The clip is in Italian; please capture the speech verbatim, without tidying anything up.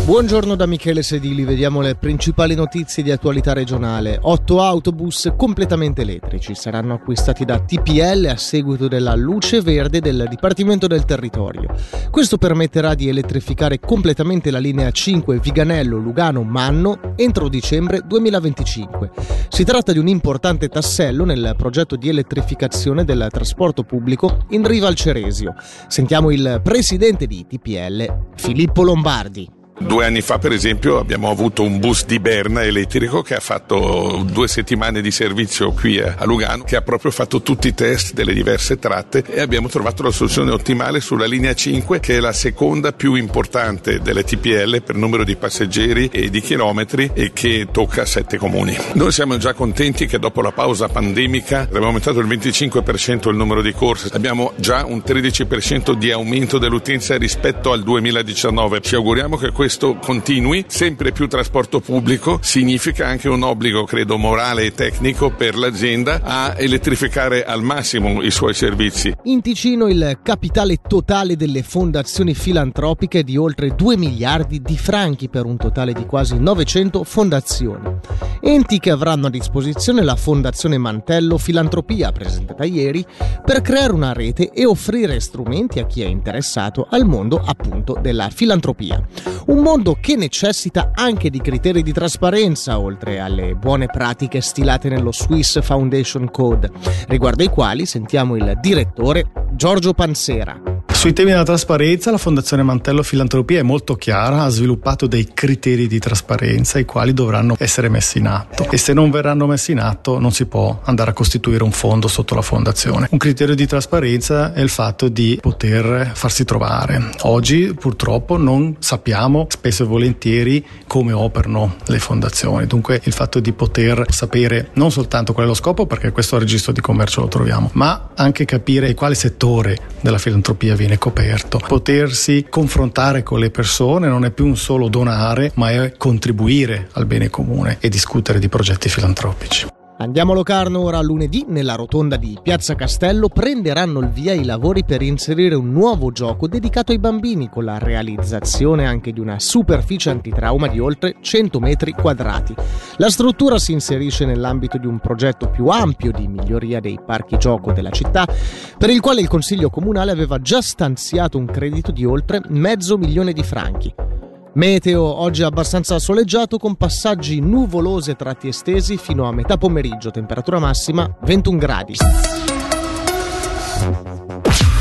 Buongiorno da Michele Sedili, vediamo le principali notizie di attualità regionale. Otto autobus completamente elettrici saranno acquistati da T P L a seguito della luce verde del Dipartimento del Territorio. Questo permetterà di elettrificare completamente la linea cinque Viganello-Lugano-Manno entro dicembre duemilaventicinque. Si tratta di un importante tassello nel progetto di elettrificazione del trasporto pubblico in riva al Ceresio. Sentiamo il presidente di T P L, Filippo Lombardi. Due anni fa, per esempio, abbiamo avuto un bus di Berna elettrico che ha fatto due settimane di servizio qui a Lugano, che ha proprio fatto tutti i test delle diverse tratte e abbiamo trovato la soluzione ottimale sulla linea cinque, che è la seconda più importante delle T P L per numero di passeggeri e di chilometri e che tocca sette comuni. Noi siamo già contenti che dopo la pausa pandemica abbiamo aumentato il venticinque per cento il numero di corse, abbiamo già un tredici per cento di aumento dell'utenza rispetto al duemiladiciannove. Ci auguriamo che questo Questo continui. Sempre più trasporto pubblico significa anche un obbligo, credo, morale e tecnico per l'azienda a elettrificare al massimo i suoi servizi. In Ticino il capitale totale delle fondazioni filantropiche è di oltre due miliardi di franchi per un totale di quasi novecento fondazioni. Enti che avranno a disposizione la Fondazione Mantello Filantropia, presentata ieri, per creare una rete e offrire strumenti a chi è interessato al mondo appunto della filantropia. Un mondo che necessita anche di criteri di trasparenza, oltre alle buone pratiche stilate nello Swiss Foundation Code, riguardo ai quali sentiamo il direttore Giorgio Pansera. Sui temi della trasparenza la Fondazione Mantello Filantropia è molto chiara, ha sviluppato dei criteri di trasparenza i quali dovranno essere messi in atto e se non verranno messi in atto non si può andare a costituire un fondo sotto la fondazione. Un criterio di trasparenza è il fatto di poter farsi trovare. Oggi purtroppo non sappiamo spesso e volentieri come operano le fondazioni, dunque il fatto di poter sapere non soltanto qual è lo scopo, perché questo al registro di commercio lo troviamo, ma anche capire quale settore della filantropia viene coperto. Potersi confrontare con le persone non è più un solo donare, ma è contribuire al bene comune e discutere di progetti filantropici. Andiamo a Locarno ora. Lunedì nella rotonda di Piazza Castello prenderanno il via i lavori per inserire un nuovo gioco dedicato ai bambini, con la realizzazione anche di una superficie antitrauma di oltre cento metri quadrati. La struttura si inserisce nell'ambito di un progetto più ampio di miglioria dei parchi gioco della città, per il quale il Consiglio Comunale aveva già stanziato un credito di oltre mezzo milione di franchi. Meteo oggi abbastanza soleggiato con passaggi nuvolosi a tratti estesi fino a metà pomeriggio, temperatura massima ventuno gradi.